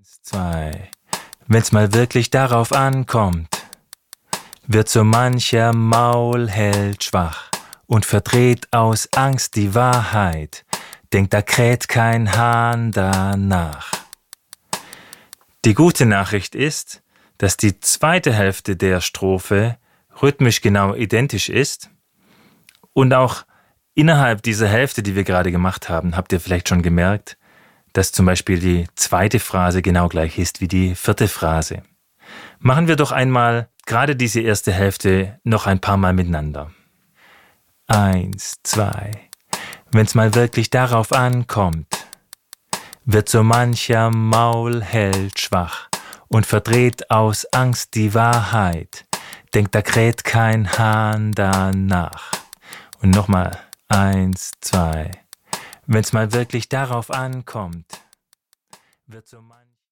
2. Wenn's mal wirklich darauf ankommt, wird so mancher Maulheld schwach und verdreht aus Angst die Wahrheit, denkt, da kräht kein Hahn danach. Die gute Nachricht ist, dass die zweite Hälfte der Strophe rhythmisch genau identisch ist und auch innerhalb dieser Hälfte, die wir gerade gemacht haben, habt ihr vielleicht schon gemerkt, dass zum Beispiel die zweite Phrase genau gleich ist wie die vierte Phrase. Machen wir doch einmal gerade diese erste Hälfte noch ein paar Mal miteinander. 1, 2. Wenn's mal wirklich darauf ankommt, wird so mancher Maulheld schwach und verdreht aus Angst die Wahrheit, denkt, da kräht kein Hahn danach. Und nochmal 1, 2. Wenn's mal wirklich darauf ankommt, wird so mancher